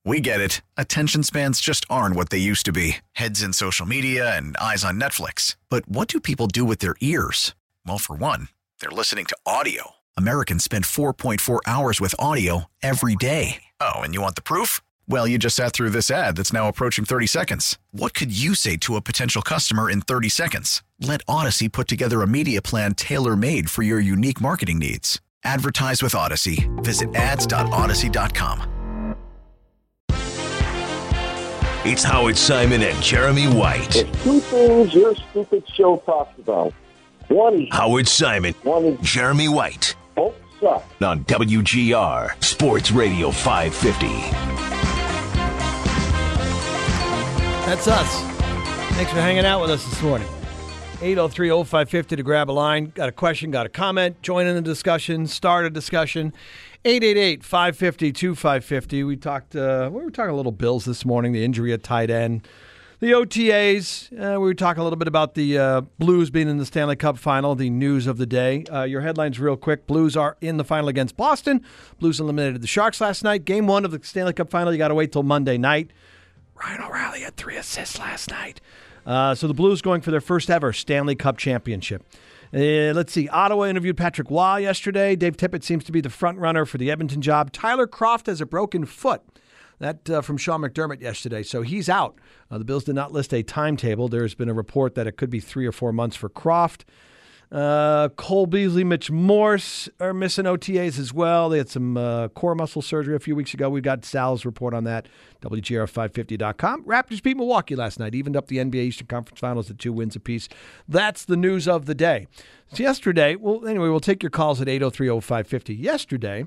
We get it. Attention spans just aren't what they used to be. Heads in social media and eyes on Netflix. But what do people do with their ears? Well, for one, they're listening to audio. Americans spend 4.4 hours with audio every day. Oh, and you want the proof? Well, you just sat through this ad that's now approaching 30 seconds. What could you say to a potential customer in 30 seconds? Let Odyssey put together a media plan tailor-made for your unique marketing needs. Advertise with Odyssey. Visit ads.odyssey.com. It's Howard Simon and Jeremy White. There's two things your stupid show talks about. One is Howard Simon, one is Jeremy White. both suck. On WGR Sports Radio 550. That's us. Thanks for hanging out with us this morning. 803-0550 to grab a line. Got a question, got a comment, join in the discussion, start a discussion. 888-550-2550. We were talking a little Bills this morning, the injury at tight end, the OTAs. We were talking a little bit about the Blues being in the Stanley Cup final, the news of the day. Your headlines real quick. Blues are in the final against Boston. Blues eliminated the Sharks last night. Game 1 of the Stanley Cup final, you got to wait till Monday night. Ryan O'Reilly had 3 assists last night. So the Blues going for their first ever Stanley Cup championship. Let's see. Ottawa interviewed Patrick Waugh yesterday. Dave Tippett seems to be the front runner for the Edmonton job. Tyler Kroft has a broken foot. That from Sean McDermott yesterday. So he's out. The Bills did not list a timetable. There's been a report that it could be 3 or 4 months for Kroft. Cole Beasley, Mitch Morse are missing OTAs as well. They had some core muscle surgery a few weeks ago. We've got Sal's report on that. WGR550.com. Raptors beat Milwaukee last night, evened up the NBA Eastern Conference Finals at 2 wins apiece. That's the news of the day. So yesterday, we'll take your calls at 803-0550. Yesterday,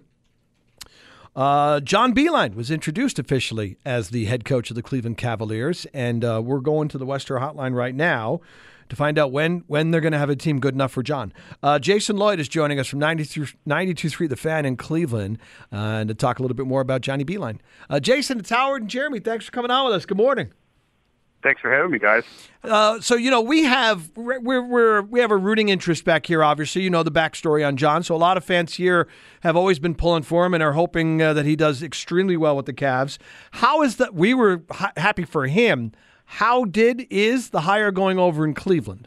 John Beilein was introduced officially as the head coach of the Cleveland Cavaliers, and we're going to the Western Hotline right now to find out when they're going to have a team good enough for John. Jason Lloyd is joining us from 92.3 The Fan in Cleveland and to talk a little bit more about Johnny Beilein. Jason, it's Howard and Jeremy. Thanks for coming on with us. Good morning. Thanks for having me, guys. So we have a rooting interest back here. Obviously, you know the backstory on John. So a lot of fans here have always been pulling for him and are hoping that he does extremely well with the Cavs. How is that? We were happy for him. How is the hire going over in Cleveland?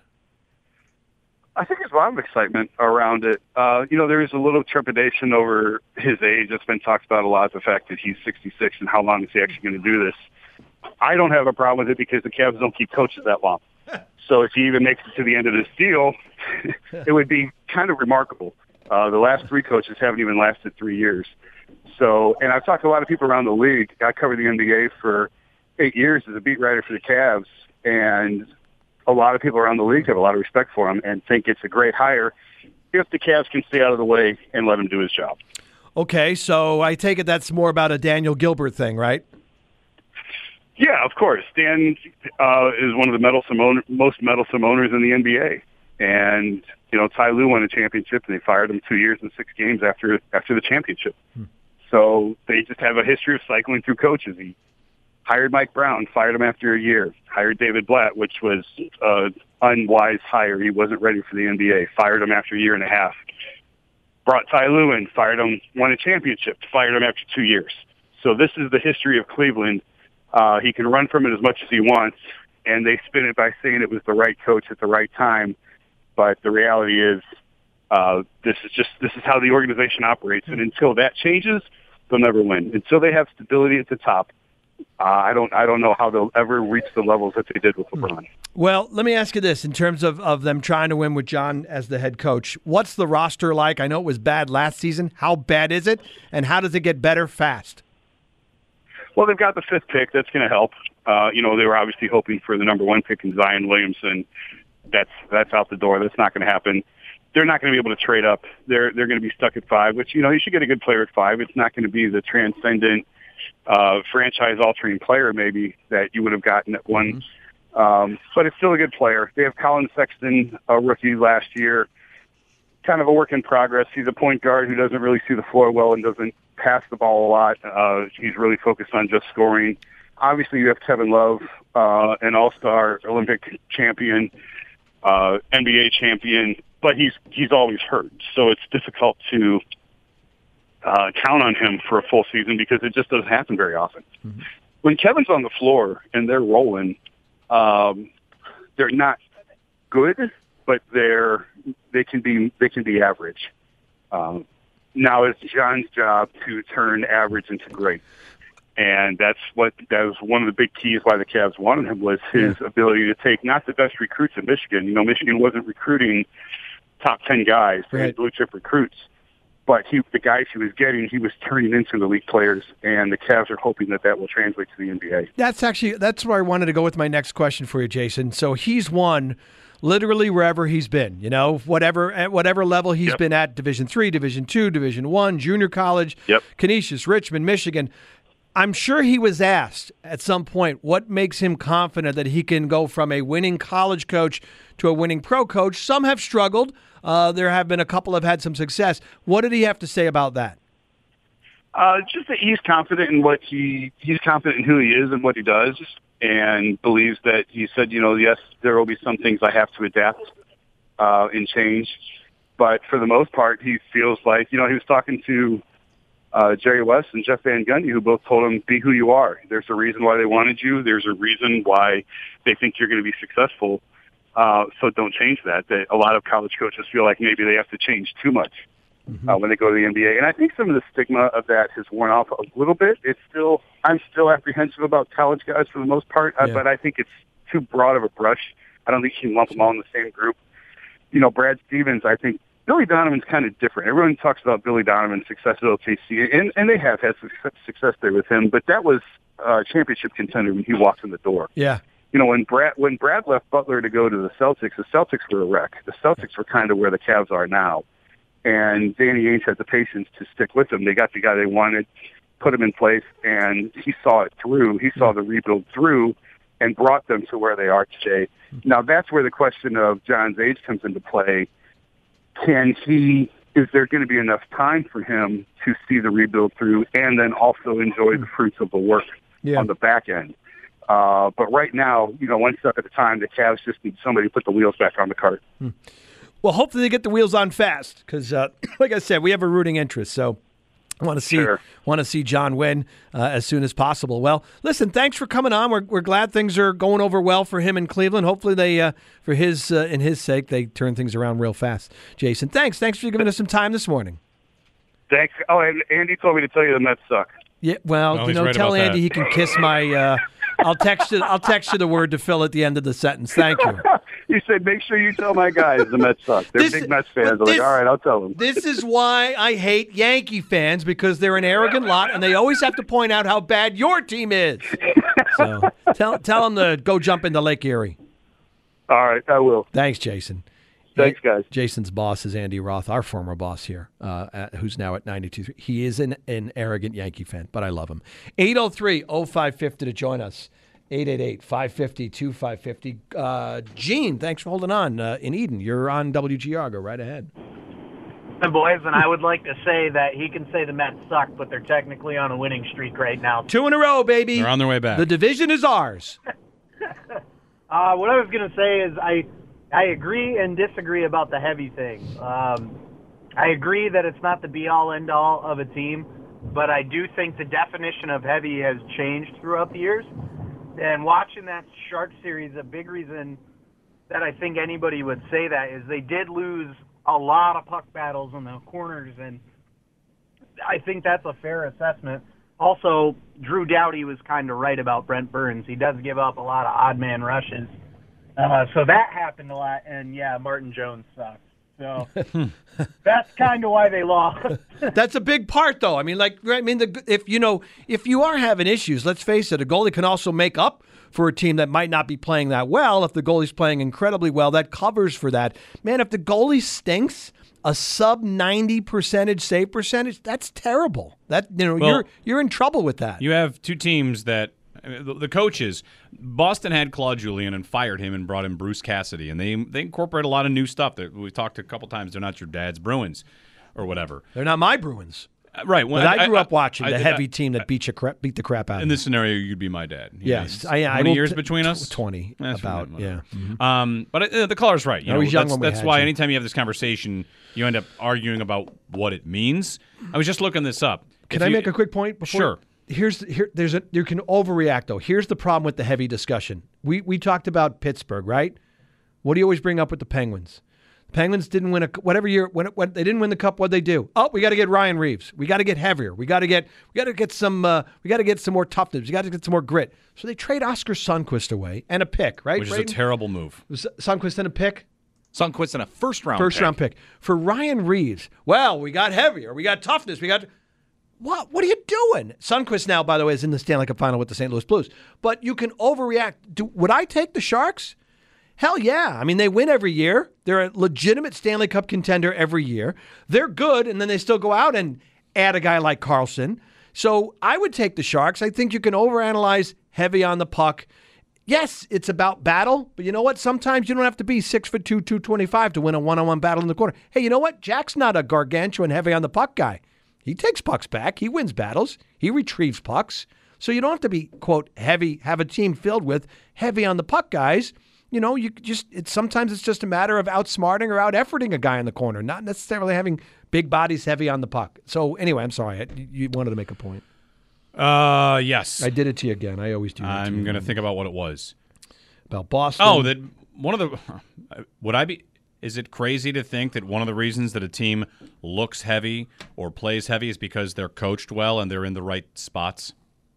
I think there's a lot of excitement around it. There is a little trepidation over his age. It's been talked about a lot, the fact that he's 66 and how long is he actually going to do this. I don't have a problem with it because the Cavs don't keep coaches that long. So if he even makes it to the end of this deal, it would be kind of remarkable. The last 3 coaches haven't even lasted 3 years. So, and I've talked to a lot of people around the league. I covered the NBA for 8 years as a beat writer for the Cavs, and a lot of people around the league have a lot of respect for him and think it's a great hire if the Cavs can stay out of the way and let him do his job. Okay, so I take it that's more about a Daniel Gilbert thing, right? Yeah, of course. Dan is one of the most meddlesome owners in the NBA. And, Ty Lue won a championship, and they fired him 2 years and 6 games after the championship. So they just have a history of cycling through coaches. He hired Mike Brown, fired him after a year. Hired David Blatt, which was an unwise hire. He wasn't ready for the NBA. Fired him after a year and a half. Brought Ty Lue in, fired him, won a championship, fired him after 2 years. So this is the history of Cleveland. He can run from it as much as he wants, and they spin it by saying it was the right coach at the right time. But the reality is, this is how the organization operates. And until that changes, they'll never win. Until they have stability at the top, I don't know how they'll ever reach the levels that they did with LeBron. Well, let me ask you this. In terms of them trying to win with John as the head coach, what's the roster like? I know it was bad last season. How bad is it? And how does it get better fast? Well, they've got the 5th pick. That's going to help. They were obviously hoping for the number 1 pick in Zion Williamson. That's out the door. That's not going to happen. They're not going to be able to trade up. They're going to be stuck at 5, which, you should get a good player at 5. It's not going to be the transcendent franchise-altering player maybe that you would have gotten at 1. But it's still a good player. They have Colin Sexton, a rookie last year, kind of a work in progress. He's a point guard who doesn't really see the floor well and doesn't pass the ball a lot. He's really focused on just scoring. Obviously, you have Kevin Love, an all-star Olympic champion, NBA champion, but he's always hurt. So it's difficult to count on him for a full season because it just doesn't happen very often. Mm-hmm. When Kevin's on the floor and they're rolling, they're not good, but they can be average. Now it's John's job to turn average into great. And that was one of the big keys why the Cavs wanted him, was his ability to take not the best recruits in Michigan. You know, Michigan wasn't recruiting top 10 guys, right, blue chip recruits, but the guys he was getting, he was turning into elite players, and the Cavs are hoping that will translate to the NBA. That's where I wanted to go with my next question for you, Jason. So he's won literally wherever he's been, you know, at whatever level he's been at, Division III, Division II, Division I, junior college, Canisius, Richmond, Michigan. I'm sure he was asked at some point what makes him confident that he can go from a winning college coach to a winning pro coach. Some have struggled. There have been a couple have had some success. What did he have to say about that? Just that he's confident in he's confident in who he is and what he does, and believes that he said, you know, yes, there will be some things I have to adapt and change, but for the most part, he feels like, you know, he was talking to Jerry West and Jeff Van Gundy, who both told him, be who you are. There's a reason why they wanted you. There's a reason why they think you're going to be successful. So don't change that. A lot of college coaches feel like maybe they have to change too much when they go to the NBA. And I think some of the stigma of that has worn off a little bit. I'm still apprehensive about college guys for the most part, but I think it's too broad of a brush. I don't think you can lump them all in the same group. You know, Brad Stevens, I think Billy Donovan's kind of different. Everyone talks about Billy Donovan's success at OKC, and they have had success there with him, but that was a championship contender when he walked in the door. Yeah. You know, when Brad left Butler to go to the Celtics were a wreck. The Celtics were kind of where the Cavs are now. And Danny Ainge had the patience to stick with him. They got the guy they wanted, put him in place, and he saw it through. He saw the rebuild through and brought them to where they are today. Now, that's where the question of John's age comes into play. Is there going to be enough time for him to see the rebuild through and then also enjoy the fruits of the work on the back end? But right now, you know, one step at a time, the Cavs just need somebody to put the wheels back on the cart. Well, hopefully they get the wheels on fast because, like I said, we have a rooting interest. So I want to see John win as soon as possible. Well, listen, thanks for coming on. We're glad things are going over well for him in Cleveland. Hopefully they, for his in his sake, they turn things around real fast. Jason, thanks for giving us some time this morning. Thanks. Oh, and Andy told me to tell you the Mets suck. Yeah, well, tell Andy he can kiss my. I'll text you the word to Phil at the end of the sentence. Thank you. He said, make sure you tell my guys the Mets suck. They're big Mets fans. I'm like, all right, I'll tell them. This is why I hate Yankee fans, because they're an arrogant lot, and they always have to point out how bad your team is. So tell them to go jump into Lake Erie. All right, I will. Thanks, Jason. Thanks, guys. Jason's boss is Andy Roth, our former boss here, who's now at 92. He is an arrogant Yankee fan, but I love him. 803-0550 to join us. 888-550-2550. Gene, thanks for holding on in Eden. You're on WGR. Go right ahead. Hey, boys, and I would like to say that he can say the Mets suck, but they're technically on a winning streak right now. 2 in a row, baby. They're on their way back. The division is ours. What I was going to say is I agree and disagree about the heavy thing. I agree that it's not the be-all, end-all of a team, but I do think the definition of heavy has changed throughout the years. And watching that Sharks series, a big reason that I think anybody would say that is they did lose a lot of puck battles in the corners, and I think that's a fair assessment. Also, Drew Doughty was kind of right about Brent Burns. He does give up a lot of odd man rushes. So that happened a lot, and Martin Jones sucks. So that's kind of why they lost. That's a big part, though. I mean, if you are having issues, let's face it, a goalie can also make up for a team that might not be playing that well. If the goalie's playing incredibly well, that covers for that. Man, if the goalie stinks, a sub 90% save percentage, that's terrible. You're in trouble with that. You have two teams that. The coaches, Boston had Claude Julien and fired him and brought in Bruce Cassidy, and they incorporate a lot of new stuff. That we talked a couple times. They're not your dad's Bruins or whatever. They're not my Bruins. Right. But I grew up watching the heavy team that beat the crap out of In you. this scenario, you'd be my dad. Yes. How many years between us? 20. That's about, right, yeah. But the caller's right. I was young when we that's had why you. anytime you have this conversation, you end up arguing about what it means. I was just looking this up. Can I make a quick point? Before? Sure. You can overreact, though. Here's the problem with the heavy discussion. We talked about Pittsburgh, right? What do you always bring up with the Penguins? The Penguins didn't win whatever year when they didn't win the cup. What'd they do? Oh, we got to get Ryan Reeves. We got to get heavier. We got to get some more toughness. We got to get some more grit. So they trade Oscar Sundqvist away and a pick, right? Which is a terrible move. Was Sundqvist and a pick? Sundqvist and a first-round pick. For Ryan Reeves, well, we got heavier. We got toughness. We got... What are you doing? Sundqvist now, by the way, is in the Stanley Cup final with the St. Louis Blues. But you can overreact. Would I take the Sharks? Hell yeah. I mean, they win every year. They're a legitimate Stanley Cup contender every year. They're good, and then they still go out and add a guy like Carlson. So I would take the Sharks. I think you can overanalyze heavy on the puck. Yes, it's about battle, but you know what? Sometimes you don't have to be 6'2", 225 to win a one-on-one battle in the corner. Hey, you know what? Jack's not a gargantuan heavy on the puck guy. He takes pucks back. He wins battles. He retrieves pucks. So you don't have to be, quote, heavy, have a team filled with heavy on the puck guys. You know, sometimes it's just a matter of outsmarting or out-efforting a guy in the corner, not necessarily having big bodies heavy on the puck. So anyway, I'm sorry. You wanted to make a point. Yes. I did it to you again. I always do that. I'm going to think about what it was. About Boston. Oh, that one of the is it crazy to think that one of the reasons that a team looks heavy or plays heavy is because they're coached well and they're in the right spots?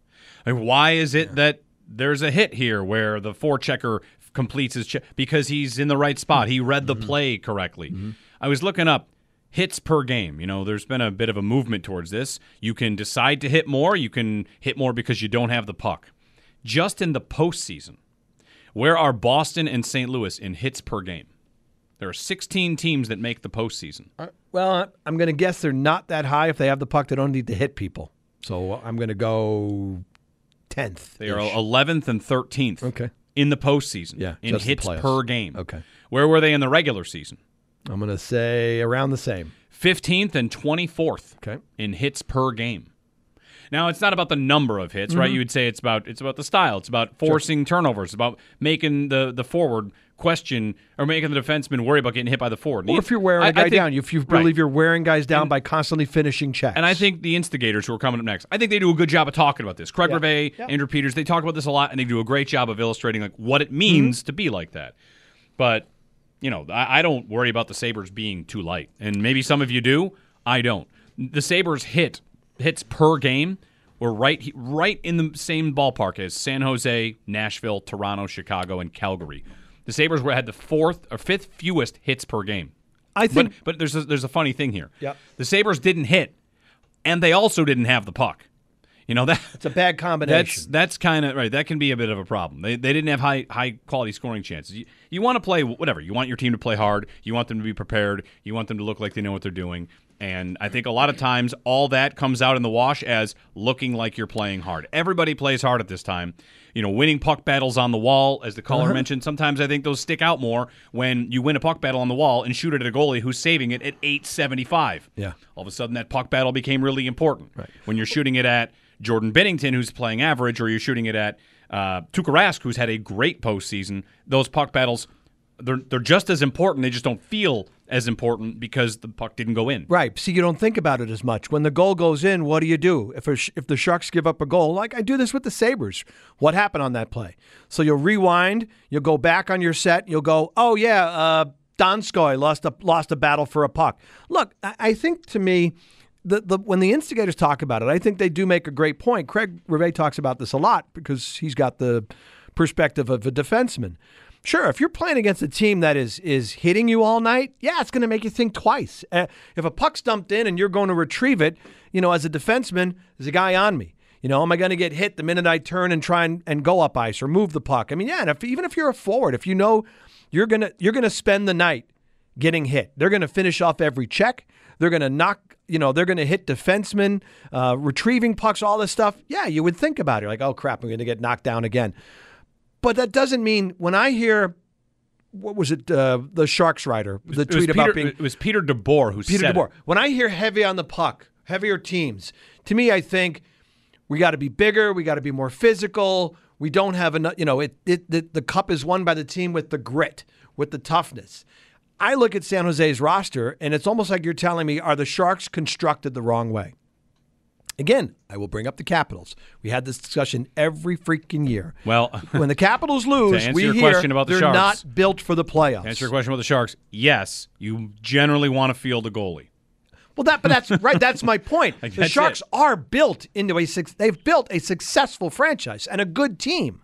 I mean, why is it that there's a hit here where the forechecker completes his check because he's in the right spot? He read the play correctly. I was looking up hits per game. You know, there's been a bit of a movement towards this. You can decide to hit more. You can hit more because you don't have the puck. Just in the postseason, where are Boston and St. Louis in hits per game? There are 16 teams that make the postseason. Well, I'm going to guess they're not that high. If they have the puck, they don't need to hit people. So I'm going to go 10th. They are 11th and 13th in the postseason in hits per game. Okay. Where were they in the regular season? I'm going to say around the same. 15th and 24th in hits per game. Now, it's not about the number of hits, right? You would say it's about the style. It's about forcing turnovers. It's about making the forward question or making the defenseman worry about getting hit by the forward. Or if you're wearing a guy down. If you believe you're wearing guys down by constantly finishing checks. And I think the instigators who are coming up next, I think they do a good job of talking about this. Craig Rivet, Andrew Peters, they talk about this a lot, and they do a great job of illustrating like what it means to be like that. But, you know, I don't worry about the Sabres being too light. And maybe some of you do. I don't. The Sabres hits per game were right in the same ballpark as San Jose, Nashville, Toronto, Chicago, and Calgary. The Sabres had the fifth fewest hits per game. I think, but there's a funny thing here. Yep. The Sabres didn't hit, and they also didn't have the puck. You know it's a bad combination. That's kind of right. That can be a bit of a problem. They didn't have high quality scoring chances. You want to play whatever. You want your team to play hard. You want them to be prepared. You want them to look like they know what they're doing. And I think a lot of times all that comes out in the wash as looking like you're playing hard. Everybody plays hard at this time. You know, winning puck battles on the wall, as the caller mentioned, sometimes I think those stick out more when you win a puck battle on the wall and shoot it at a goalie who's saving it at .875. Yeah. All of a sudden that puck battle became really important. Right. When you're shooting it at Jordan Binnington, who's playing average, or you're shooting it at Tuukka Rask, who's had a great postseason, those puck battles, they're just as important. They just don't feel as important because the puck didn't go in. Right. See, you don't think about it as much. When the goal goes in, what do you do? If the Sharks give up a goal, like I do this with the Sabres, what happened on that play? So you'll rewind, you'll go back on your set, you'll go, oh, yeah, Donskoy lost a battle for a puck. Look, I think to me, when the instigators talk about it, I think they do make a great point. Craig Rivet talks about this a lot because he's got the perspective of a defenseman. Sure, if you're playing against a team that is hitting you all night, yeah, it's going to make you think twice. If a puck's dumped in and you're going to retrieve it, you know, as a defenseman, there's a guy on me. You know, am I going to get hit the minute I turn and try and go up ice or move the puck? I mean, yeah, and even if you're a forward, if you know you're gonna spend the night getting hit, they're going to finish off every check. They're going to knock, you know, they're going to hit defensemen, retrieving pucks, all this stuff. Yeah, you would think about it. Like, oh, crap, I'm going to get knocked down again. But that doesn't mean when I hear, what was it, the Sharks writer, the tweet about being... It was Peter DeBoer who said Peter DeBoer. When I hear heavy on the puck, heavier teams. To me, I think we got to be bigger. We got to be more physical. We don't have enough. The cup is won by the team with the grit, with the toughness. I look at San Jose's roster, and it's almost like you're telling me, are the Sharks constructed the wrong way? Again, I will bring up the Capitals. We had this discussion every freaking year. Well, when the Capitals lose, to we your hear question about the they're Sharks, not built for the playoffs. To answer your question about the Sharks, yes, you generally want to field a goalie. But that's right. That's my point. The Sharks are built into they've built a successful franchise and a good team,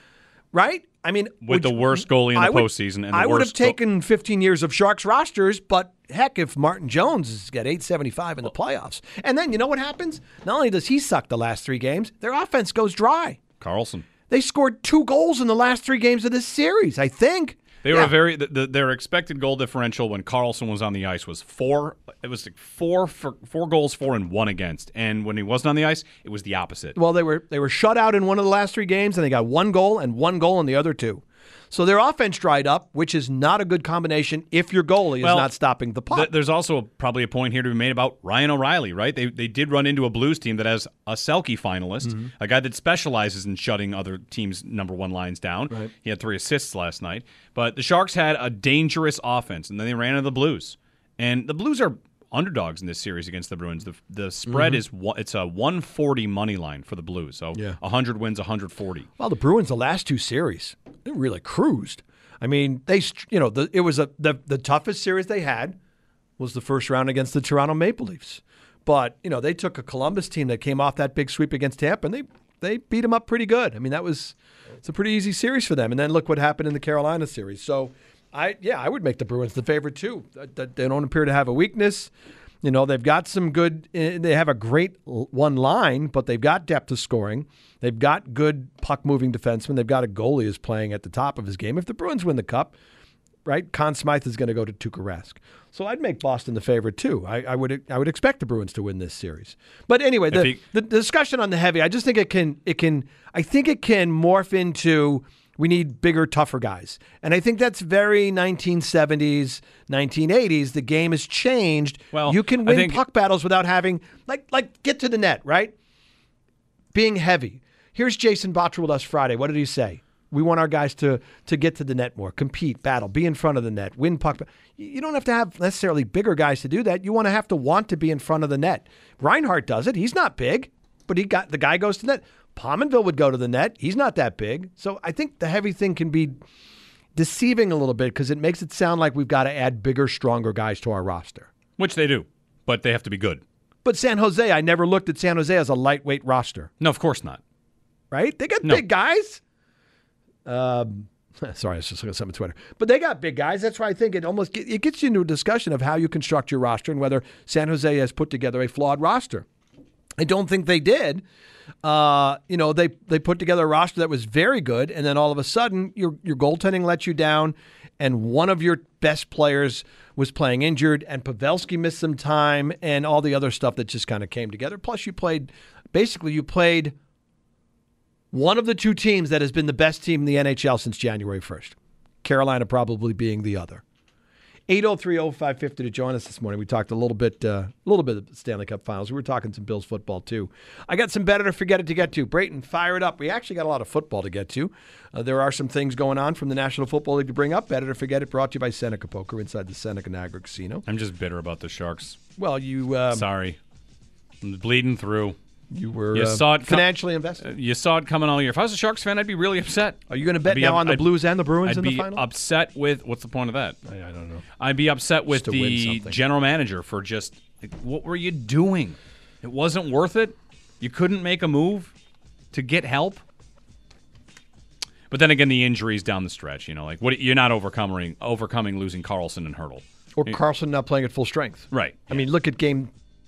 right? I mean, with the worst goalie in the postseason, and I would have taken 15 years of Sharks rosters, but heck, if Martin Jones has got .875 in the playoffs, and then you know what happens? Not only does he suck the last 3 games, their offense goes dry. Carlson. They scored 2 goals in the last 3 games of this series, I think. They were their expected goal differential when Carlson was on the ice was 4. It was like 4 goals for and 1 against. And when he wasn't on the ice, it was the opposite. Well, they were shut out in one of the last 3 games, and they got 1 goal and 1 goal in the other 2. So their offense dried up, which is not a good combination if your goalie is not stopping the puck. There's also probably a point here to be made about Ryan O'Reilly, right? They did run into a Blues team that has a Selke finalist, a guy that specializes in shutting other teams' number 1 lines down. Right. He had 3 assists last night. But the Sharks had a dangerous offense, and then they ran into the Blues. And the Blues are underdogs in this series against the Bruins. The spread is it's a 140 money line for the Blues. So 100 wins, 140. Well, the Bruins the last 2 series, they really cruised. I mean, it was the toughest series they had was the first round against the Toronto Maple Leafs. But, they took a Columbus team that came off that big sweep against Tampa, and they beat them up pretty good. I mean, it's a pretty easy series for them. And then look what happened in the Carolina series. So I would make the Bruins the favorite too. They don't appear to have a weakness. They've got some good. They have a great 1 line, but they've got depth of scoring. They've got good puck moving defensemen. They've got a goalie who's playing at the top of his game. If the Bruins win the cup, right, Conn Smythe is going to go to Tuukka Rask. So I'd make Boston the favorite too. I would expect the Bruins to win this series. But anyway, the discussion on the heavy, I just think it can morph into. We need bigger, tougher guys. And I think that's very 1970s, 1980s. The game has changed. Well, you can win puck battles without having, like get to the net, right? Being heavy. Here's Jason Botterill with us Friday. What did he say? We want our guys to get to the net more, compete, battle, be in front of the net, win puck. You don't have to have necessarily bigger guys to do that. You want to be in front of the net. Reinhart does it. He's not big, but the guy goes to the net. Pominville would go to the net. He's not that big. So I think the heavy thing can be deceiving a little bit because it makes it sound like we've got to add bigger, stronger guys to our roster. Which they do, but they have to be good. But San Jose, I never looked at San Jose as a lightweight roster. No, of course not. Right? They got big guys. Sorry, I was just looking at something on Twitter. But they got big guys. That's why I think it gets you into a discussion of how you construct your roster and whether San Jose has put together a flawed roster. I don't think they did. They put together a roster that was very good, and then all of a sudden your goaltending let you down, and one of your best players was playing injured, and Pavelski missed some time, and all the other stuff that just kind of came together. Plus, you played one of the 2 teams that has been the best team in the NHL since January 1st. Carolina probably being the other. 803-0550 to join us this morning. We talked a little bit of the Stanley Cup Finals. We were talking some Bills football, too. I got some better to forget it to get to. Brayton, fire it up. We actually got a lot of football to get to. There are some things going on from the National Football League to bring up. Better to forget it, brought to you by Seneca Poker inside the Seneca Niagara Casino. I'm just bitter about the Sharks. Well, you... Sorry. I'm bleeding through. You were financially invested. You saw it coming all year. If I was a Sharks fan, I'd be really upset. Are you going to bet now on the Blues and the Bruins in the final? I'd be upset with... What's the point of that? I don't know. I'd be upset with the general manager for just... what were you doing? It wasn't worth it? You couldn't make a move to get help? But then again, the injuries down the stretch, you're not overcoming losing Carlson and Hurdle. Or Carlson not playing at full strength. Right. I mean, look at Game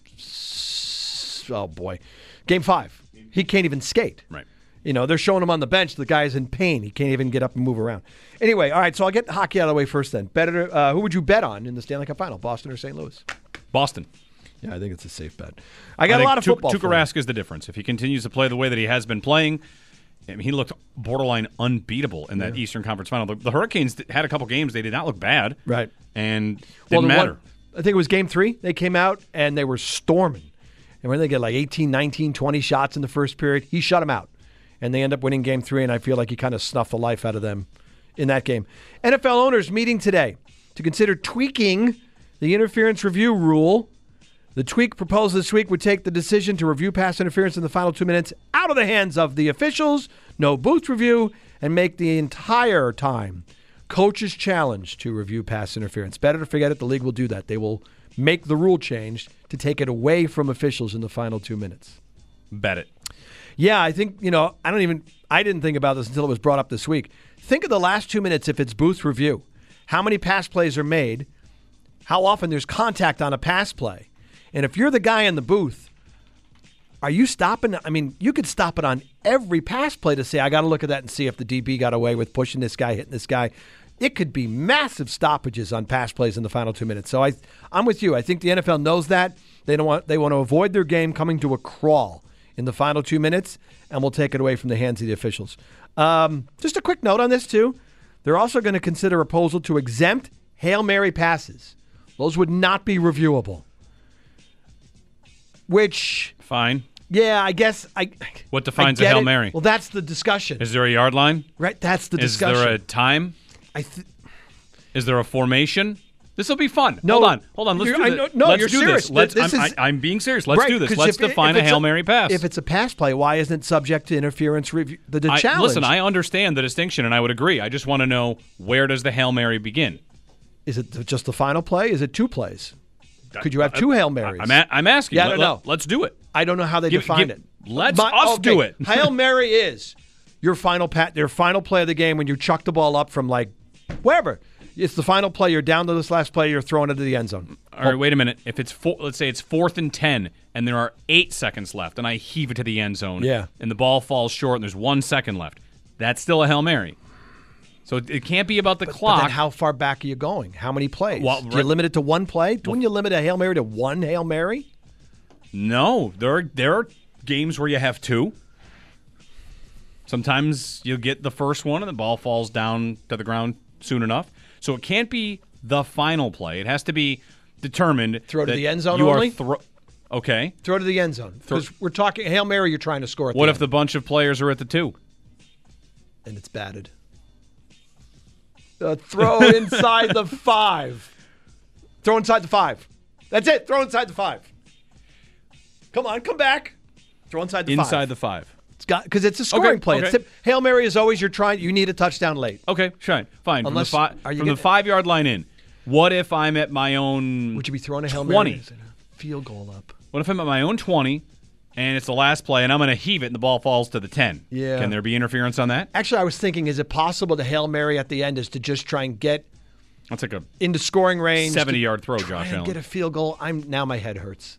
5. He can't even skate. Right. They're showing him on the bench. The guy's in pain. He can't even get up and move around. Anyway, all right, so I'll get hockey out of the way first then. Who would you bet on in the Stanley Cup Final, Boston or St. Louis? Boston. Yeah, I think it's a safe bet. I got a lot of football. Tuukka Rask is the difference. If he continues to play the way that he has been playing, he looked borderline unbeatable in that Eastern Conference Final. The Hurricanes had a couple games. They did not look bad. Right. And didn't matter. I think it was Game 3. They came out and they were storming. And when they get like 18, 19, 20 shots in the first period, he shut them out. And they end up winning Game 3, and I feel like he kind of snuffed the life out of them in that game. NFL owners meeting today to consider tweaking the interference review rule. The tweak proposed this week would take the decision to review pass interference in the final 2 minutes out of the hands of the officials, no booth review, and make the entire time coach's challenge to review pass interference. Better to forget it. The league will do that. They will make the rule change to take it away from officials in the final 2 minutes. Bet it. Yeah, I think, I didn't think about this until it was brought up this week. Think of the last 2 minutes if it's booth review. How many pass plays are made? How often there's contact on a pass play? And if you're the guy in the booth, are you stopping? I mean, you could stop it on every pass play to say, I got to look at that and see if the DB got away with pushing this guy, hitting this guy. It could be massive stoppages on pass plays in the final 2 minutes. So I'm with you. I think the NFL knows that. They want to avoid their game coming to a crawl in the final 2 minutes, and we'll take it away from the hands of the officials. Just a quick note on this, too. They're also going to consider a proposal to exempt Hail Mary passes. Those would not be reviewable. Which... Fine. Yeah, I guess... What defines a Hail Mary? Well, that's the discussion. Is there a yard line? Right, that's the discussion. Is there a time? Is there a formation? This will be fun. No, Hold on. Let's do this. No, Let's you're do serious. This. I'm being serious. Let's do this. Let's define a Hail Mary pass. If it's a pass play, why isn't it subject to interference review? The challenge. Listen, I understand the distinction, and I would agree. I just want to know, where does the Hail Mary begin? Is it just the final play? Is it two plays? Could you have two Hail Marys? I'm asking. Yeah, I don't know. Let's do it. I don't know how they define it. Let's do it. Hail Mary is your final play of the game when you chuck the ball up from wherever. It's the final play. You're down to this last play. You're throwing it to the end zone. All right, wait a minute. If it's let's say it's 4th and 10, and there are 8 seconds left, and I heave it to the end zone, and the ball falls short, and there's 1 second left, that's still a Hail Mary. So it can't be about the clock. But then how far back are you going? How many plays? Do you limit it to one play? Wouldn't you limit a Hail Mary to one Hail Mary? No, there are games where you have 2. Sometimes you get the first one, and the ball falls down to the ground soon enough. So it can't be the final play. It has to be determined. Throw to the end zone only? Okay. Throw to the end zone. Because we're talking Hail Mary, you're trying to score at What if the bunch of players are at the 2? And it's batted. Throw inside the 5. Throw inside the 5. That's it. Throw inside the 5. Come on, come back. Throw inside the 5. Inside the 5. Because it's a scoring play. Okay. Hail Mary is always you need a touchdown late. Okay, fine. Unless, from the 5-yard line in. What if I'm at my own Would you be throwing a Hail 20? Mary? Field goal up. What if I'm at my own 20 and it's the last play and I'm going to heave it and the ball falls to the 10? Yeah. Can there be interference on that? Actually, I was thinking, is it possible the Hail Mary at the end is to just try and get That's like a into scoring range? 70-yard throw, Josh Allen. Allen. Get a field goal. Now my head hurts.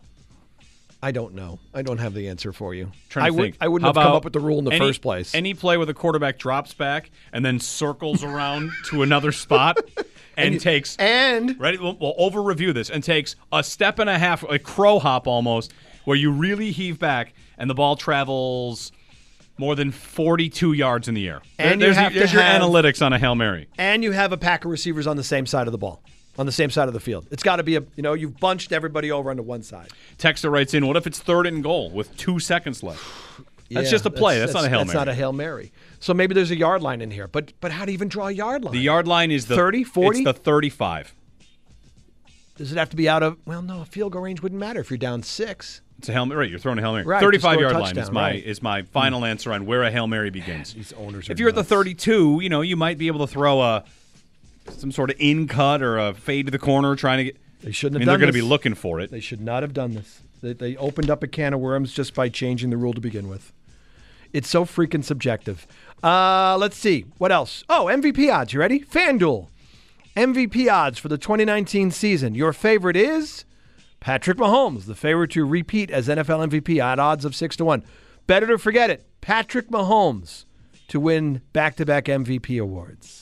I don't know. I don't have the answer for you. I wouldn't have come up with the rule in the first place. Any play where the quarterback drops back and then circles around to another spot and takes ready. We'll over-review this and takes a step and a half, a crow hop almost, where you really heave back and the ball travels more than 42 yards in the air. And there's your analytics on a Hail Mary. And you have a pack of receivers on the same side of the ball. On the same side of the field. It's got to be you've bunched everybody over onto one side. Texter writes in, what if it's 3rd and goal with 2 seconds left? That's just a play. That's not a Hail Mary. That's not a Hail Mary. So maybe there's a yard line in here. But how do you even draw a yard line? The yard line is the 30, 40? It's the 35. Does it have to be out of, well, no, a field goal range wouldn't matter if you're down 6. It's a Hail Mary. Right, you're throwing a Hail Mary. Right, 35-yard line touchdown, is my final answer on where a Hail Mary begins. These owners if you're nuts. at the 32, you might be able to throw some sort of in cut or a fade to the corner trying to get. They shouldn't have done they're going to this. be looking for it. They should not have done this. They opened up a can of worms just by changing the rule to begin with. It's so freaking subjective. Let's see. What else? Oh, MVP odds. You ready? FanDuel. MVP odds for the 2019 season. Your favorite is Patrick Mahomes, the favorite to repeat as NFL MVP at odds of 6-1. Better to forget it. Patrick Mahomes to win back-to-back MVP awards.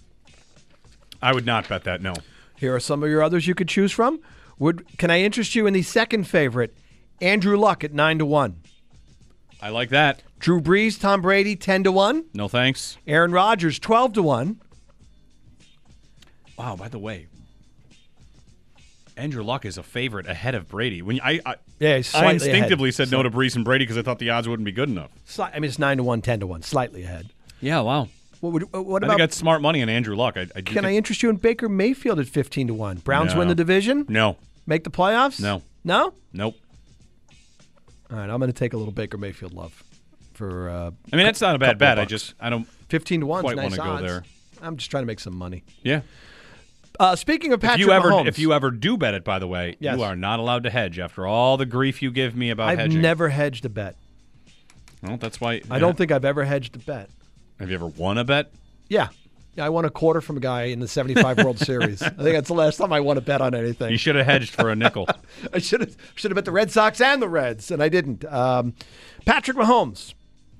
I would not bet that, no. Here are some of your others you could choose from. Can I interest you in the second favorite, Andrew Luck at 9-1? I like that. Drew Brees, Tom Brady, 10-1. No thanks. Aaron Rodgers, 12-1. Wow, by the way, Andrew Luck is a favorite ahead of Brady. When he's I slightly instinctively ahead. said no to Brees and Brady because I thought the odds wouldn't be good enough. It's 9-1, 10-1, slightly ahead. Yeah, wow. What I about? think that's smart money on Andrew Luck. Can I interest you in Baker Mayfield at 15-1? Browns No. win the division? No. Make the playoffs? No. No? Nope. All right, I'm going to take a little Baker Mayfield love for. I mean, that's not a bad bet. $2. I don't 15-1. quite Nice want to go odds. there. I'm just trying to make some money. Yeah. Speaking of Patrick If you ever do bet it, by the way, Yes. you are not allowed to hedge after all the grief you give me about I've hedging. never hedged a bet. Well, that's why. I don't think I've ever hedged a bet. Have you ever won a bet? Yeah. I won a quarter from a guy in the 75 World Series. I think that's the last time I won a bet on anything. You should have hedged for a nickel. I should have bet the Red Sox and the Reds, and I didn't. Patrick Mahomes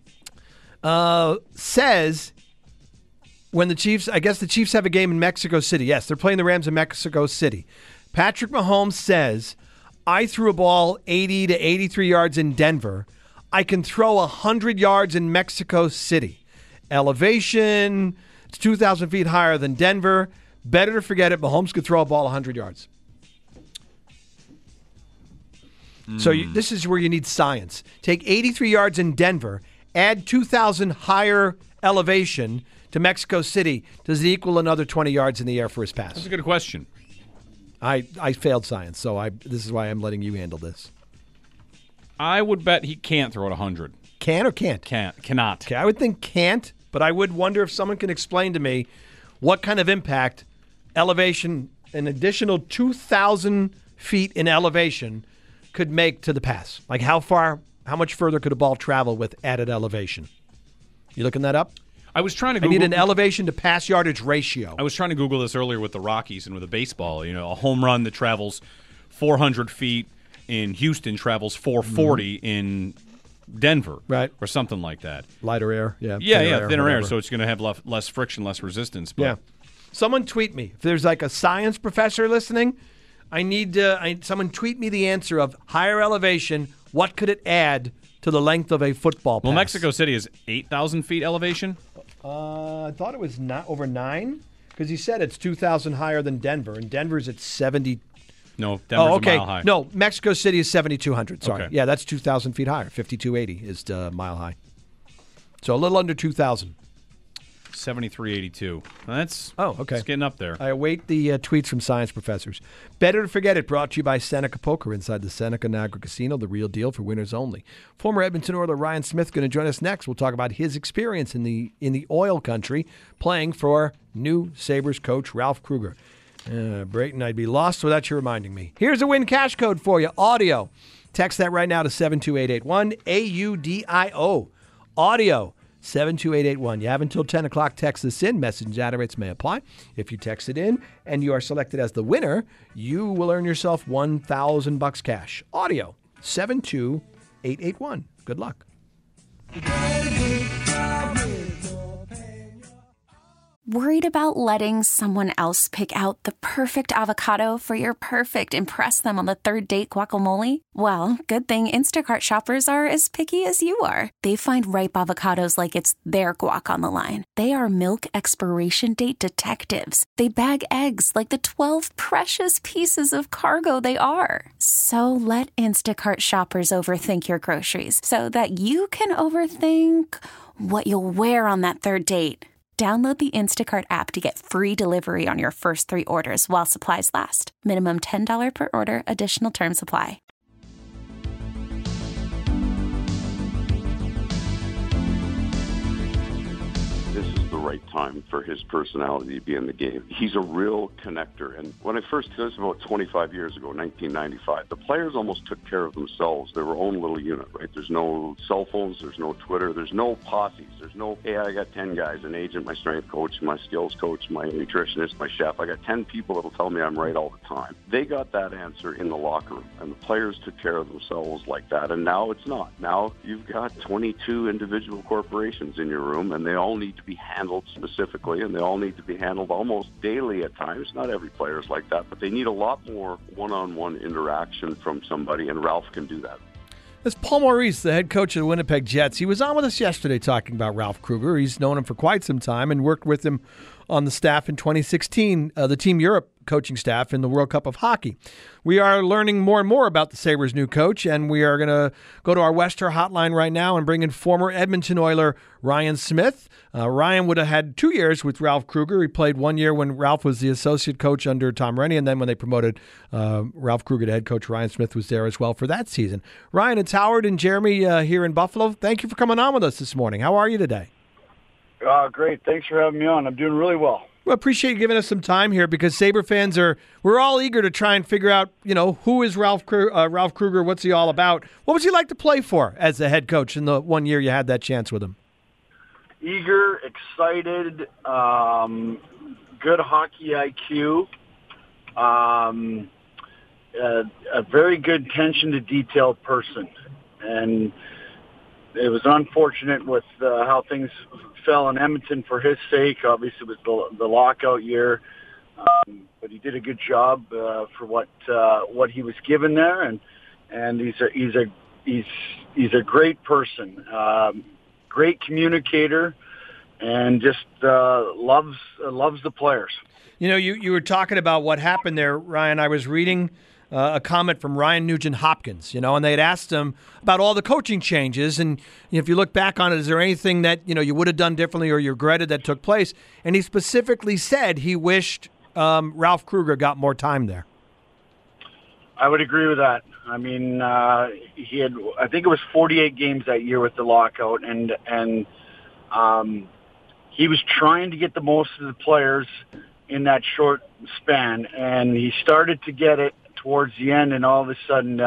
says when the Chiefs, I guess the Chiefs have a game in Mexico City. Yes, they're playing the Rams in Mexico City. Patrick Mahomes says, I threw a ball 80 to 83 yards in Denver. I can throw 100 yards in Mexico City. Elevation, it's 2,000 feet higher than Denver. Better to forget it. Mahomes could throw a ball 100 yards. So this is where you need science. Take 83 yards in Denver, add 2,000 higher elevation to Mexico City. Does it equal another 20 yards in the air for his pass? That's a good question. I failed science, so this is why I'm letting you handle this. I would bet he can't throw it 100. Can or can't? Cannot. Okay, I would think can't, but I would wonder if someone can explain to me what kind of impact elevation, an additional 2,000 feet in elevation, could make to the pass. Like how much further could a ball travel with added elevation? You looking that up? I was trying to I Google. need an elevation to pass yardage ratio. I was trying to Google this earlier with the Rockies and with a baseball. You know, a home run that travels 400 feet in Houston travels 440 in Denver, right, or something like that. Lighter air, thinner whatever. air. So it's going to have less friction, less resistance. But yeah. Someone tweet me if there's like a science professor listening. I need someone tweet me the answer of higher elevation. What could it add to the length of a football pass? Well, Mexico City is 8,000 feet elevation. I thought it was not over 9 because he said it's 2,000 higher than Denver, and Denver's at 70. No, Denver's okay. a mile high. No, Mexico City is 7,200. Sorry. Okay. Yeah, that's 2,000 feet higher. 5,280 is mile high. So a little under 2,000. 7,382. That's okay. It's getting up there. I await the tweets from science professors. Better to forget it. Brought to you by Seneca Poker inside the Seneca Niagara Casino. The real deal for winners only. Former Edmonton Oiler Ryan Smith going to join us next. We'll talk about his experience in the oil country playing for new Sabres coach Ralph Kruger. Brayton, I'd be lost without you reminding me. Here's a win cash code for you. Audio. Text that right now to 72881. AUDIO. Audio. 72881. You have until 10 o'clock. Text this in. Message data rates may apply. If you text it in and you are selected as the winner, you will earn yourself $1,000 cash. Audio 72881. Good luck. Worried about letting someone else pick out the perfect avocado for your perfect impress them on the third date guacamole? Well, good thing Instacart shoppers are as picky as you are. They find ripe avocados like it's their guac on the line. They are milk expiration date detectives. They bag eggs like the 12 precious pieces of cargo they are. So let Instacart shoppers overthink your groceries so that you can overthink what you'll wear on that third date. Download the Instacart app to get free delivery on your first 3 orders while supplies last. Minimum $10 per order. Additional terms apply. This is the right time for his personality to be in the game. He's a real connector. And when I first, this was about 25 years ago, 1995, the players almost took care of themselves. Their own little unit, right? There's no cell phones. There's no Twitter. There's no posses. There's no, hey, I got 10 guys, an agent, my strength coach, my skills coach, my nutritionist, my chef. I got 10 people that'll tell me I'm right all the time. They got that answer in the locker room, and the players took care of themselves like that. And now it's not. Now you've got 22 individual corporations in your room, and they all need to be handled specifically, and they all need to be handled almost daily at times. Not every player is like that, but they need a lot more one-on-one interaction from somebody, and Ralph can do that. That's Paul Maurice, the head coach of the Winnipeg Jets. He was on with us yesterday talking about Ralph Kruger. He's known him for quite some time and worked with him on the staff in 2016, the Team Europe coaching staff in the World Cup of Hockey. We are learning more and more about the Sabres' new coach, and we are going to go to our Wester hotline right now and bring in former Edmonton Oiler Ryan Smith. Ryan would have had 2 years with Ralph Kruger. He played 1 year when Ralph was the associate coach under Tom Rennie, and then when they promoted Ralph Kruger to head coach, Ryan Smith was there as well for that season. Ryan, it's Howard and Jeremy here in Buffalo. Thank you for coming on with us this morning. How are you today? Great. Thanks for having me on. I'm doing really well. Well, appreciate you giving us some time here because Sabre fans we're all eager to try and figure out, who is Ralph Kruger? What's he all about? What was he like to play for as the head coach in the 1 year you had that chance with him? Eager, excited, good hockey IQ, a very good attention to detail person. And it was unfortunate with how things fell in Edmonton for his sake. Obviously, it was the lockout year, but he did a good job for what he was given there, and he's a great person, great communicator, and just loves the players. You were talking about what happened there, Ryan. I was reading a comment from Ryan Nugent-Hopkins, and they had asked him about all the coaching changes. And if you look back on it, is there anything that, you would have done differently or you regretted that took place? And he specifically said he wished Ralph Kruger got more time there. I would agree with that. I mean, he had, I think it was 48 games that year with the lockout, and he was trying to get the most of the players in that short span, and he started to get it towards the end, and all of a sudden,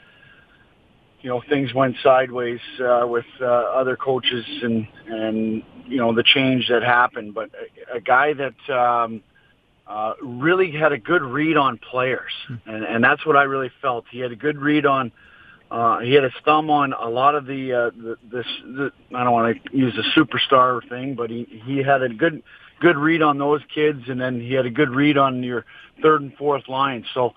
things went sideways with other coaches and the change that happened. But a guy that really had a good read on players, and that's what I really felt. He had a good read on. He had his thumb on a lot of the I don't want to use the superstar thing, but he had a good read on those kids, and then he had a good read on your third and fourth line. So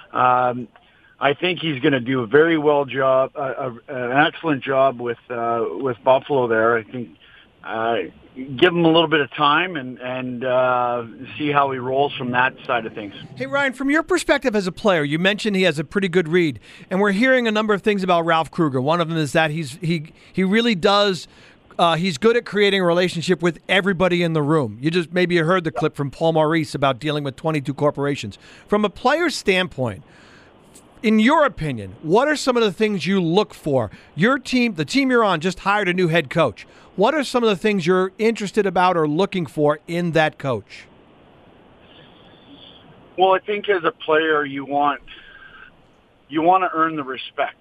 I think he's going to do a very well job, an excellent job with Buffalo there. I think give him a little bit of time and see how he rolls from that side of things. Hey, Ryan, from your perspective as a player, you mentioned he has a pretty good read, and we're hearing a number of things about Ralph Kruger. One of them is that he really does. He's good at creating a relationship with everybody in the room. Maybe you heard the clip from Paul Maurice about dealing with 22 corporations. From a player's standpoint, in your opinion, what are some of the things you look for? Your team, the team you're on, just hired a new head coach. What are some of the things you're interested about or looking for in that coach? Well, I think as a player, you want to earn the respect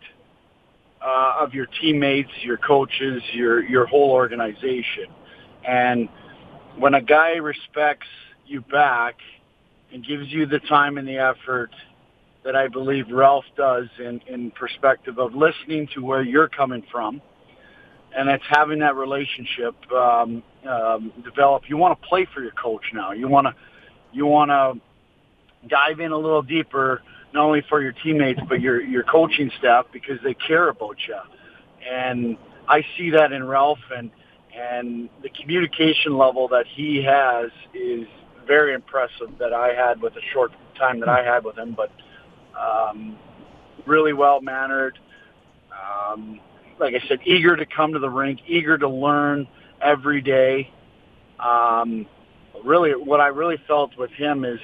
of your teammates, your coaches, your whole organization. And when a guy respects you back and gives you the time and the effort that I believe Ralph does in perspective of listening to where you're coming from, and it's having that relationship develop. You want to play for your coach now. You want to dive in a little deeper, not only for your teammates, but your coaching staff, because they care about you. And I see that in Ralph, and the communication level that he has is very impressive that I had with the short time that I had with him, but really well-mannered. Like I said, eager to come to the rink, eager to learn every day. Really, what I really felt with him is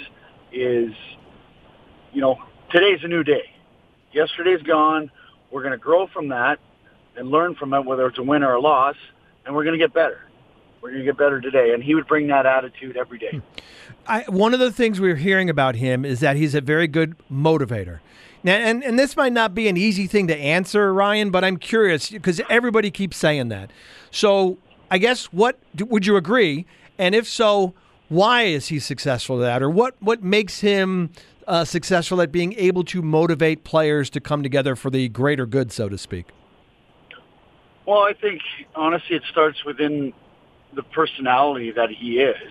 today's a new day. Yesterday's gone. We're going to grow from that and learn from it, whether it's a win or a loss, and we're going to get better. We're going to get better today. And he would bring that attitude every day. One of the things we're hearing about him is that he's a very good motivator. Now, and this might not be an easy thing to answer, Ryan, but I'm curious because everybody keeps saying that. So I guess would you agree? And if so, why is he successful at that? Or what makes him successful at being able to motivate players to come together for the greater good, so to speak? Well, I think, honestly, it starts within the personality that he is.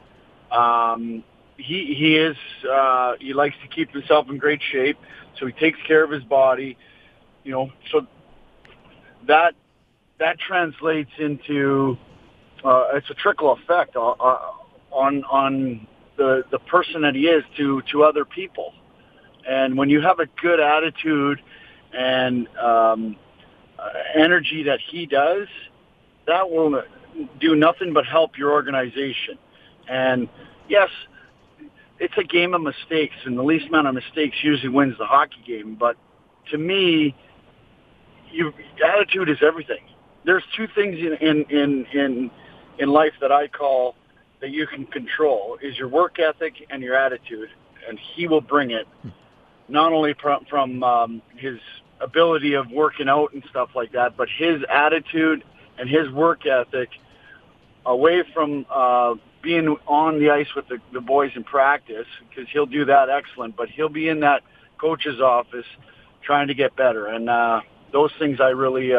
He likes to keep himself in great shape, so he takes care of his body, so that translates into, it's a trickle effect on the person that he is to other people. And when you have a good attitude and energy that he does, that will do nothing but help your organization. And yes, it's a game of mistakes, and the least amount of mistakes usually wins the hockey game. But to me, attitude is everything. There's two things in life that I call that you can control, is your work ethic and your attitude, and he will bring it, not only from his ability of working out and stuff like that, but his attitude and his work ethic away from being on the ice with the boys in practice, because he'll do that excellent, but he'll be in that coach's office trying to get better. And those things I really,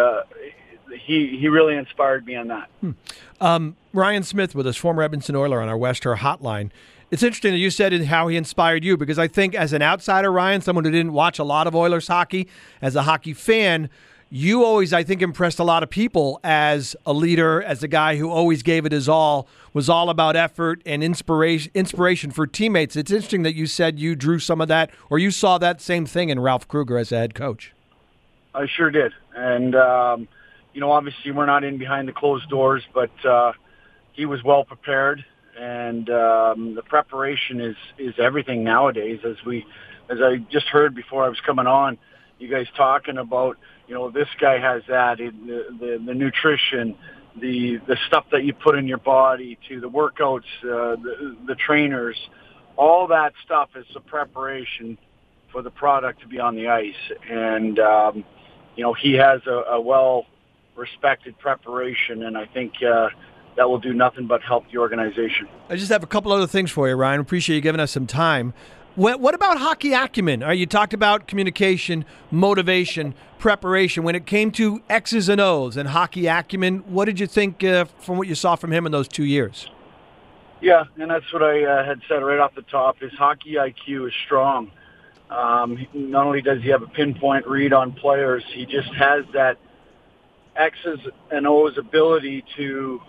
he really inspired me on that. Ryan Smith with us, former Edmonton Oiler on our Wester hotline. It's interesting that you said how he inspired you, because I think as an outsider, Ryan, someone who didn't watch a lot of Oilers hockey, as a hockey fan, you always, I think, impressed a lot of people as a leader, as a guy who always gave it his all, was all about effort and inspiration for teammates. It's interesting that you said you drew some of that, or you saw that same thing in Ralph Kruger as a head coach. I sure did. And, obviously we're not in behind the closed doors, but he was well prepared. And the preparation is everything nowadays. As I just heard before I was coming on, you guys talking about, this guy has that, the nutrition, the stuff that you put in your body, to the workouts, the trainers, all that stuff is the preparation for the product to be on the ice. And, he has a well-respected preparation, and I think that will do nothing but help the organization. I just have a couple other things for you, Ryan. Appreciate you giving us some time. What about hockey acumen? You talked about communication, motivation, preparation. When it came to X's and O's and hockey acumen, what did you think from what you saw from him in those 2 years? Yeah, and that's what I had said right off the top. His hockey IQ is strong. Not only does he have a pinpoint read on players, he just has that X's and O's ability to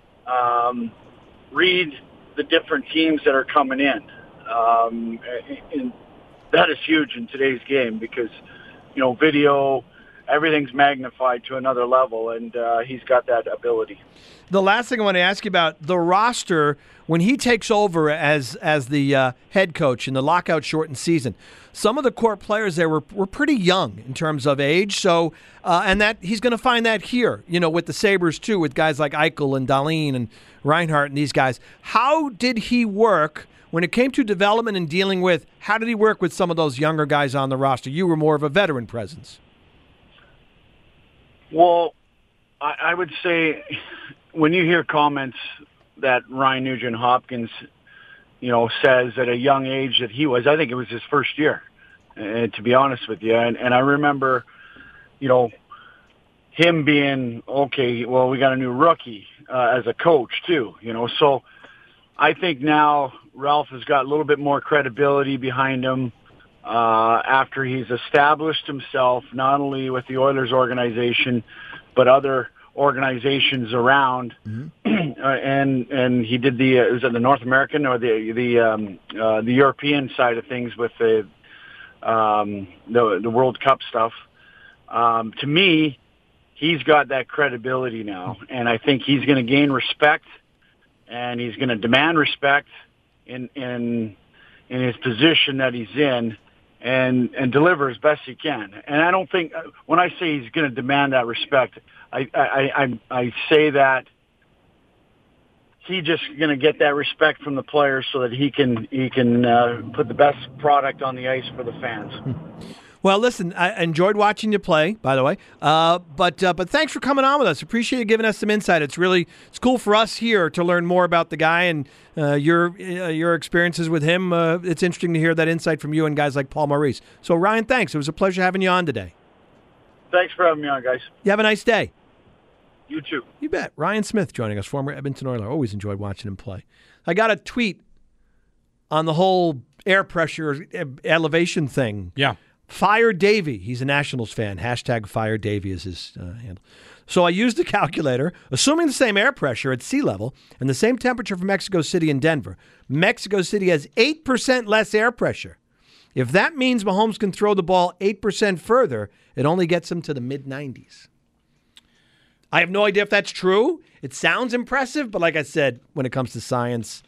read the different teams that are coming in. And that is huge in today's game, because, video, everything's magnified to another level, and he's got that ability. The last thing I want to ask you about, the roster, when he takes over as the head coach in the lockout-shortened season, some of the core players there were pretty young in terms of age. So, and that he's going to find that here, with the Sabres too, with guys like Eichel and Dahlin and Reinhart and these guys. How did he work when it came to development and dealing with? How did he work with some of those younger guys on the roster? You were more of a veteran presence. Well, I would say when you hear comments that Ryan Nugent-Hopkins, says at a young age that he was, I think it was his first year, to be honest with you. And I remember, him being, okay, well, we got a new rookie as a coach too, So I think now Ralph has got a little bit more credibility behind him after he's established himself, not only with the Oilers organization, but other organizations around. Mm-hmm. And he did is it the North American or the European side of things with the World Cup stuff. To me, he's got that credibility now, and I think he's going to gain respect, and he's going to demand respect in his position that he's in, and deliver as best he can. And I don't think, when I say he's going to demand that respect, I say that he's just going to get that respect from the players so that he can put the best product on the ice for the fans. Well, listen, I enjoyed watching you play, by the way. But thanks for coming on with us. Appreciate you giving us some insight. It's cool for us here to learn more about the guy and your experiences with him. It's interesting to hear that insight from you and guys like Paul Maurice. So, Ryan, thanks. It was a pleasure having you on today. Thanks for having me on, guys. You have a nice day. You too. You bet. Ryan Smith joining us, former Edmonton Oiler. Always enjoyed watching him play. I got a tweet on the whole air pressure elevation thing. Yeah. Fire Davey. He's a Nationals fan. # Fire Davey is his handle. So I used a calculator, assuming the same air pressure at sea level and the same temperature for Mexico City and Denver. Mexico City has 8% less air pressure. If that means Mahomes can throw the ball 8% further, it only gets him to the mid-90s. I have no idea if that's true. It sounds impressive, but like I said, when it comes to science,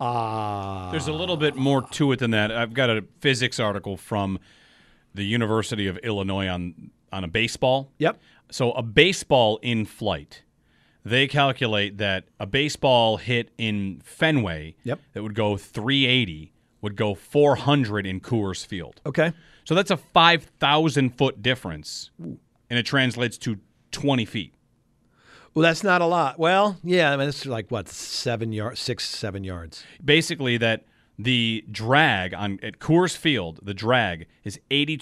there's a little bit more to it than that. I've got a physics article from the University of Illinois on a baseball. Yep. So a baseball in flight, they calculate that a baseball hit in Fenway that would go 380 would go 400 in Coors Field. Okay. So that's a 5,000-foot difference, and it translates to 20 feet. Well, that's not a lot. Well, yeah, I mean, it's like, what, 7 yards? Basically, that the drag at Coors Field, the drag is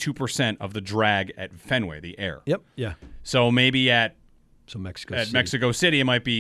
82% of the drag at Fenway, the air. Yep, yeah. So maybe at Mexico City, it might be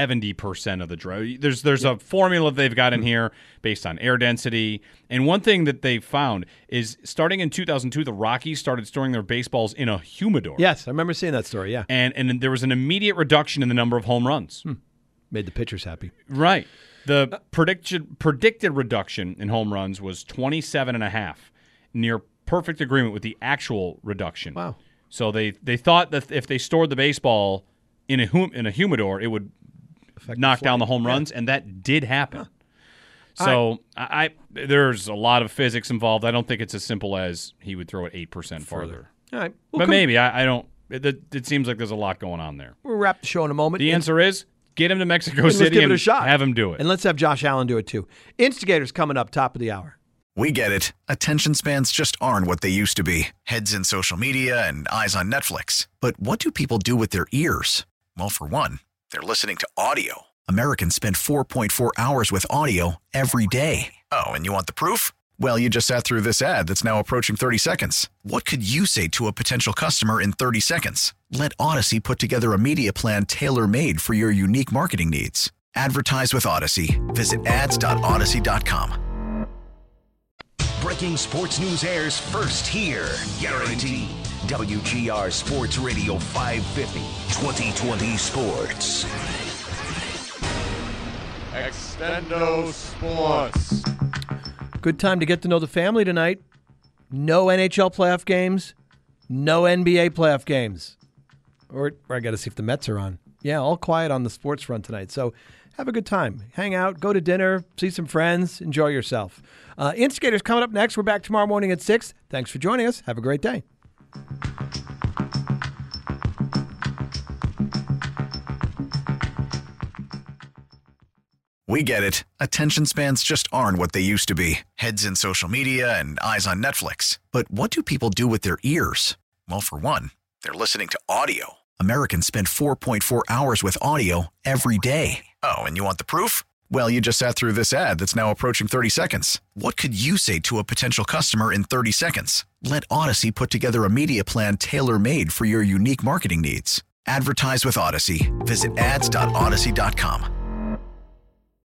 70% of the drag. There's a formula they've got in here based on air density. And one thing that they found is starting in 2002, the Rockies started storing their baseballs in a humidor. Yes, I remember seeing that story, yeah. And there was an immediate reduction in the number of home runs. Made the pitchers happy. Right. The predicted reduction in home runs was 27.5, near perfect agreement with the actual reduction. Wow. So they thought that if they stored the baseball in a humidor, it would knock down the home runs, and that did happen. Huh. So there's a lot of physics involved. I don't think it's as simple as he would throw it 8% farther. All right. But maybe. I don't. It seems like there's a lot going on there. We'll wrap the show in a moment. The answer is get him to Mexico City give it a shot. Have him do it. And let's have Josh Allen do it too. Instigators coming up top of the hour. We get it. Attention spans just aren't what they used to be. Heads in social media and eyes on Netflix. But what do people do with their ears? Well, for one, they're listening to audio. Americans spend 4.4 hours with audio every day. Oh, and you want the proof? Well, you just sat through this ad that's now approaching 30 seconds. What could you say to a potential customer in 30 seconds? Let Odyssey put together a media plan tailor-made for your unique marketing needs. Advertise with Odyssey. Visit ads.odyssey.com. Breaking sports news airs first here. Guaranteed. WGR Sports Radio 550. 2020 Sports. Extendo Sports. Good time to get to know the family tonight. No NHL playoff games. No NBA playoff games. Or I got to see if the Mets are on. Yeah, all quiet on the sports front tonight. So have a good time. Hang out, go to dinner, see some friends, enjoy yourself. Instigators coming up next. We're back tomorrow morning at 6. Thanks for joining us. Have a great day. We get it. Attention spans just aren't what they used to be. Heads in social media and eyes on Netflix. But what do people do with their ears? Well, for one, they're listening to audio. Americans spend 4.4 hours with audio every day. Oh, and you want the proof? Well, you just sat through this ad that's now approaching 30 seconds. What could you say to a potential customer in 30 seconds? Let Odyssey put together a media plan tailor-made for your unique marketing needs. Advertise with Odyssey. Visit ads.odyssey.com.